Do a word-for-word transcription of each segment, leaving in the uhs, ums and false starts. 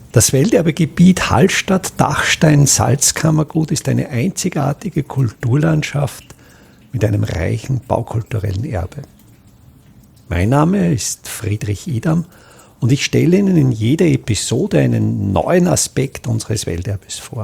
Das Welterbegebiet Hallstatt-Dachstein-Salzkammergut ist eine einzigartige Kulturlandschaft mit einem reichen baukulturellen Erbe. Mein Name ist Friedrich Idam und ich stelle Ihnen in jeder Episode einen neuen Aspekt unseres Welterbes vor.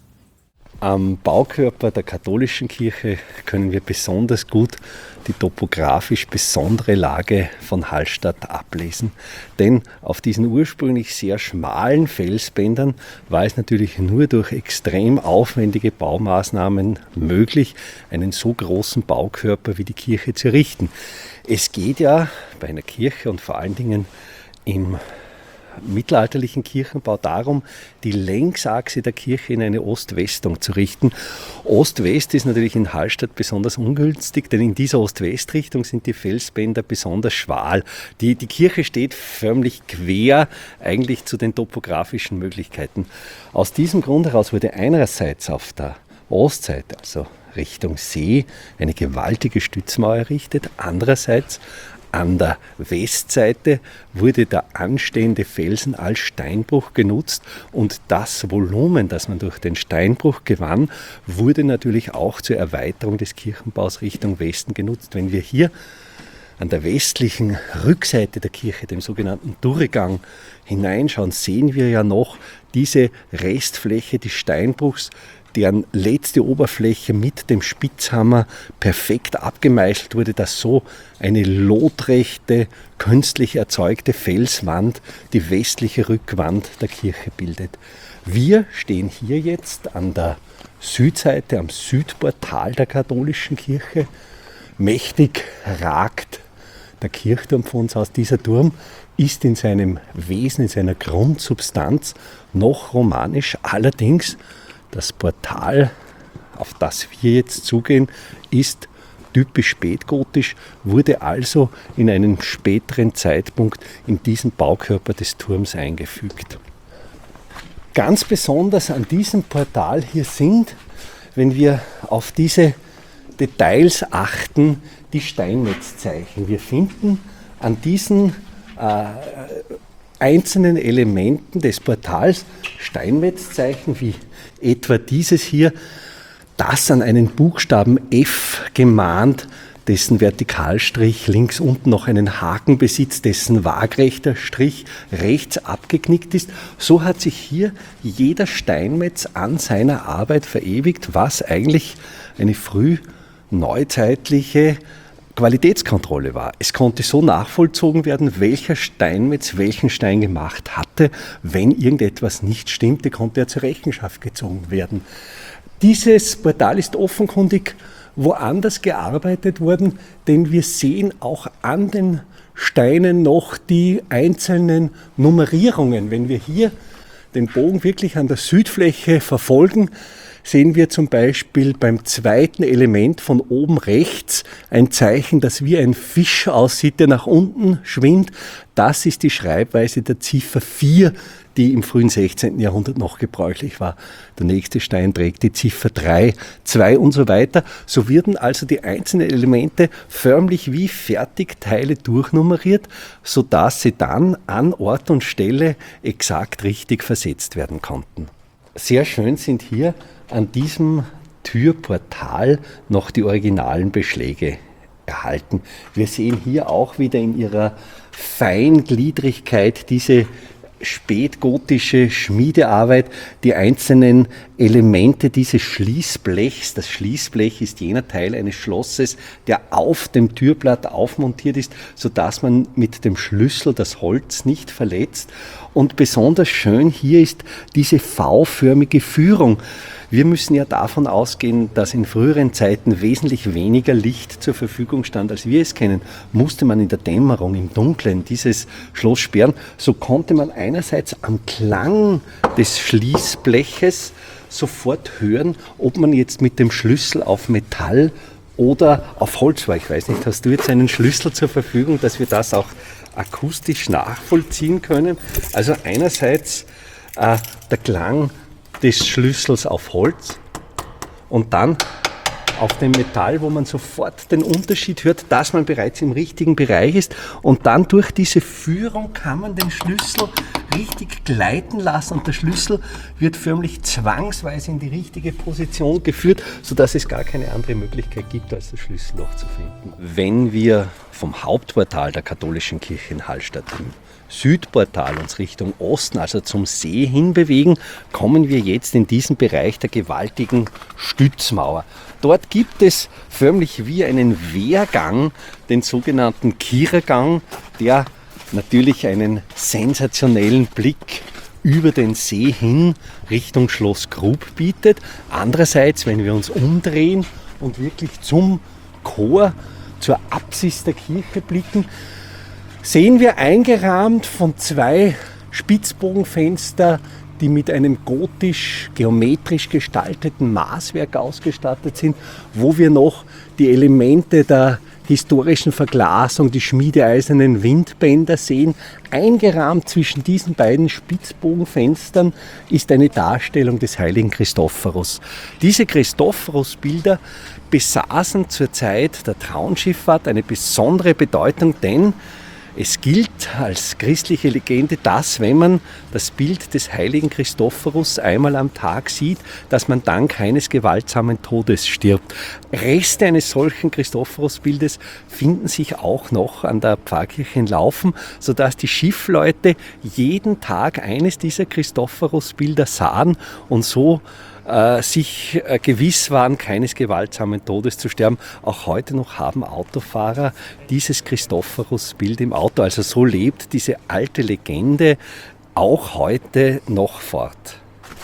Am Baukörper der katholischen Kirche können wir besonders gut die topografisch besondere Lage von Hallstatt ablesen. Denn auf diesen ursprünglich sehr schmalen Felsbändern war es natürlich nur durch extrem aufwendige Baumaßnahmen möglich, einen so großen Baukörper wie die Kirche zu errichten. Es geht ja bei einer Kirche und vor allen Dingen im mittelalterlichen Kirchenbau darum, die Längsachse der Kirche in eine Ost-West-Richtung zu richten. Ost-West ist natürlich in Hallstatt besonders ungünstig, denn in dieser Ost-West-Richtung sind die Felsbänder besonders schmal. Die, die Kirche steht förmlich quer eigentlich zu den topografischen Möglichkeiten. Aus diesem Grund heraus wurde einerseits auf der Ostseite, also Richtung See, eine gewaltige Stützmauer errichtet, andererseits an der Westseite wurde der anstehende Felsen als Steinbruch genutzt und das Volumen, das man durch den Steinbruch gewann, wurde natürlich auch zur Erweiterung des Kirchenbaus Richtung Westen genutzt. Wenn wir hier an der westlichen Rückseite der Kirche, dem sogenannten Durchgang, hineinschauen, sehen wir ja noch diese Restfläche des Steinbruchs, deren letzte Oberfläche mit dem Spitzhammer perfekt abgemeißelt wurde, dass so eine lotrechte, künstlich erzeugte Felswand die westliche Rückwand der Kirche bildet. Wir stehen hier jetzt an der Südseite, am Südportal der katholischen Kirche. Mächtig ragt der Kirchturm von uns aus. Dieser Turm ist in seinem Wesen, in seiner Grundsubstanz noch romanisch, allerdings das Portal, auf das wir jetzt zugehen, ist typisch spätgotisch, wurde also in einem späteren Zeitpunkt in diesen Baukörper des Turms eingefügt. Ganz besonders an diesem Portal hier sind, wenn wir auf diese Details achten, die Steinmetzzeichen. Wir finden an diesen äh, einzelnen Elementen des Portals Steinmetzzeichen wie etwa dieses hier, das an einen Buchstaben F gemahnt, dessen Vertikalstrich links unten noch einen Haken besitzt, dessen waagrechter Strich rechts abgeknickt ist. So hat sich hier jeder Steinmetz an seiner Arbeit verewigt, was eigentlich eine frühneuzeitliche Qualitätskontrolle war. Es konnte so nachvollzogen werden, welcher Steinmetz welchen Stein gemacht hatte. Wenn irgendetwas nicht stimmte, konnte er zur Rechenschaft gezogen werden. Dieses Portal ist offenkundig woanders gearbeitet worden, denn wir sehen auch an den Steinen noch die einzelnen Nummerierungen. Wenn wir hier den Bogen wirklich an der Südfläche verfolgen, sehen wir zum Beispiel beim zweiten Element von oben rechts ein Zeichen, das wie ein Fisch aussieht, der nach unten schwimmt. Das ist die Schreibweise der Ziffer vier, die im frühen sechzehnten Jahrhundert noch gebräuchlich war. Der nächste Stein trägt die Ziffer drei, zwei und so weiter. So werden also die einzelnen Elemente förmlich wie Fertigteile durchnummeriert, sodass sie dann an Ort und Stelle exakt richtig versetzt werden konnten. Sehr schön sind hier an diesem Türportal noch die originalen Beschläge erhalten. Wir sehen hier auch wieder in ihrer Feingliedrigkeit diese spätgotische Schmiedearbeit, die einzelnen Elemente dieses Schließblechs. Das Schließblech ist jener Teil eines Schlosses, der auf dem Türblatt aufmontiert ist, sodass man mit dem Schlüssel das Holz nicht verletzt. Und besonders schön hier ist diese V-förmige Führung. Wir müssen ja davon ausgehen, dass in früheren Zeiten wesentlich weniger Licht zur Verfügung stand, als wir es kennen. Musste man in der Dämmerung, im Dunkeln dieses Schloss sperren. So konnte man einerseits am Klang des Schließbleches sofort hören, ob man jetzt mit dem Schlüssel auf Metall oder auf Holz war. Ich weiß nicht, hast du jetzt einen Schlüssel zur Verfügung, dass wir das auch akustisch nachvollziehen können? Also einerseits äh, der Klang des Schlüssels auf Holz und dann auf dem Metall, wo man sofort den Unterschied hört, dass man bereits im richtigen Bereich ist. Und dann durch diese Führung kann man den Schlüssel richtig gleiten lassen und der Schlüssel wird förmlich zwangsweise in die richtige Position geführt, sodass es gar keine andere Möglichkeit gibt, als das Schlüsselloch zu finden. Wenn wir vom Hauptportal der katholischen Kirche in Hallstatt im Südportal uns Richtung Osten, also zum See hinbewegen, kommen wir jetzt in diesen Bereich der gewaltigen Stützmauer. Dort gibt es förmlich wie einen Wehrgang, den sogenannten Kierergang, der natürlich einen sensationellen Blick über den See hin Richtung Schloss Grub bietet. Andererseits, wenn wir uns umdrehen und wirklich zum Chor, zur Apsis der Kirche blicken, sehen wir eingerahmt von zwei Spitzbogenfenster, die mit einem gotisch-geometrisch gestalteten Maßwerk ausgestattet sind, wo wir noch die Elemente der historischen Verglasung, die schmiedeeisernen Windbänder sehen. Eingerahmt zwischen diesen beiden Spitzbogenfenstern ist eine Darstellung des heiligen Christophorus. Diese Christophorus-Bilder besaßen zur Zeit der Traunschifffahrt eine besondere Bedeutung, denn es gilt als christliche Legende, dass, wenn man das Bild des heiligen Christophorus einmal am Tag sieht, dass man dann keines gewaltsamen Todes stirbt. Reste eines solchen Christophorus-Bildes finden sich auch noch an der Pfarrkirche in Laufen, sodass die Schiffleute jeden Tag eines dieser Christophorus-Bilder sahen und so äh, sich äh, gewiss waren, keines gewaltsamen Todes zu sterben. Auch heute noch haben Autofahrer dieses Christophorus-Bild im Auto. Also so lebt diese alte Legende auch heute noch fort.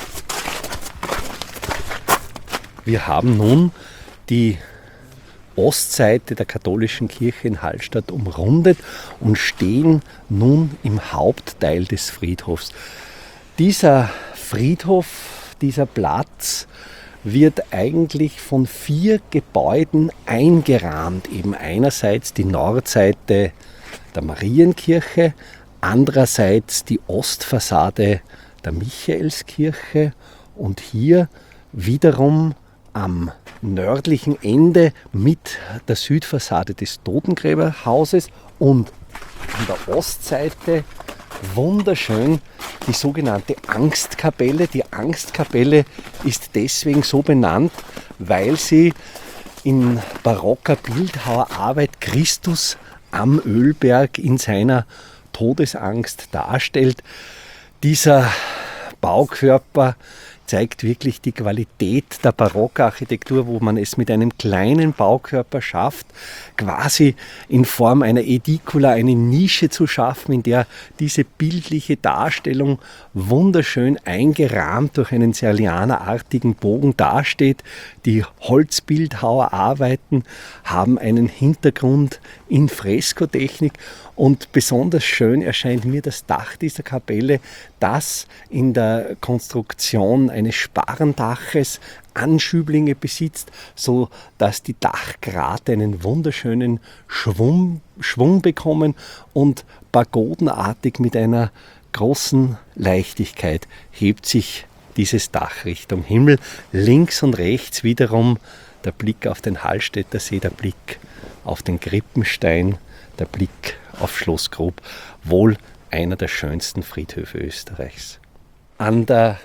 Wir haben nun die Ostseite der katholischen Kirche in Hallstatt umrundet und stehen nun im Hauptteil des Friedhofs. Dieser Friedhof, dieser Platz wird eigentlich von vier Gebäuden eingerahmt. Eben einerseits die Nordseite der Marienkirche, andererseits die Ostfassade der Michaelskirche und hier wiederum am nördlichen Ende mit der Südfassade des Totengräberhauses und an der Ostseite wunderschön die sogenannte Angstkapelle. Die Angstkapelle ist deswegen so benannt, weil sie in barocker Bildhauerarbeit Christus am Ölberg in seiner Todesangst darstellt. Dieser Baukörper zeigt wirklich die Qualität der Barockarchitektur, wo man es mit einem kleinen Baukörper schafft, quasi in Form einer Ädikula eine Nische zu schaffen, in der diese bildliche Darstellung wunderschön eingerahmt durch einen serlianerartigen Bogen dasteht. Die Holzbildhauerarbeiten haben einen Hintergrund in Freskotechnik und besonders schön erscheint mir das Dach dieser Kapelle, das in der Konstruktion eines Sparrendaches Anschüblinge besitzt, so dass die Dachgrate einen wunderschönen Schwung, Schwung bekommen und pagodenartig mit einer großen Leichtigkeit hebt sich dieses Dach Richtung Himmel. Links und rechts wiederum der Blick auf den Hallstätter See, der Blick auf den Krippenstein, der Blick auf Schloss Grub, wohl einer der schönsten Friedhöfe Österreichs. An der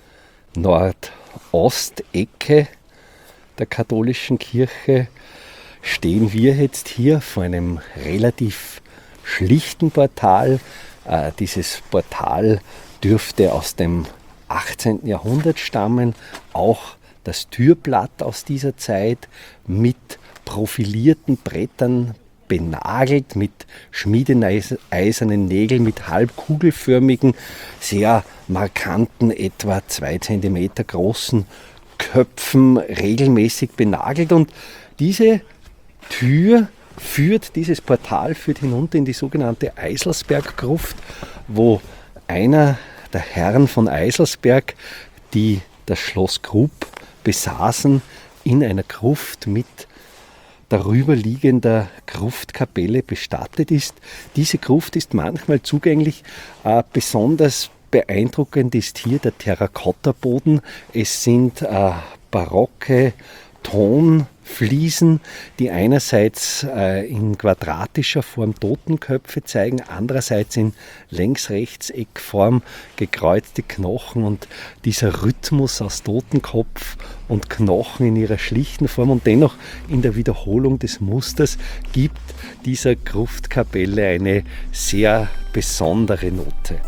Nordostecke der katholischen Kirche stehen wir jetzt hier vor einem relativ schlichten Portal. Äh, dieses Portal dürfte aus dem achtzehnten Jahrhundert stammen, auch das Türblatt aus dieser Zeit mit profilierten Brettern benagelt, mit schmiedeeisernen Nägeln, mit halbkugelförmigen, sehr markanten, etwa zwei Zentimeter großen Köpfen regelmäßig benagelt. Und diese Tür führt, dieses Portal führt hinunter in die sogenannte Eiselsberggruft, wo einer der Herren von Eiselsberg, die das Schloss Grub besaßen, in einer Gruft mit darüber liegender Gruftkapelle bestattet ist. Diese Gruft ist manchmal zugänglich. Äh, besonders beeindruckend ist hier der Terrakottaboden. Es sind äh, barocke Ton Fliesen, die einerseits äh, in quadratischer Form Totenköpfe zeigen, andererseits in Längs-Rechtseckform gekreuzte Knochen, und dieser Rhythmus aus Totenkopf und Knochen in ihrer schlichten Form und dennoch in der Wiederholung des Musters gibt dieser Gruftkapelle eine sehr besondere Note.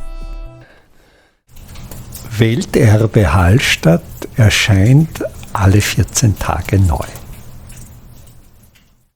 Welterbe Hallstatt erscheint alle vierzehn Tage neu.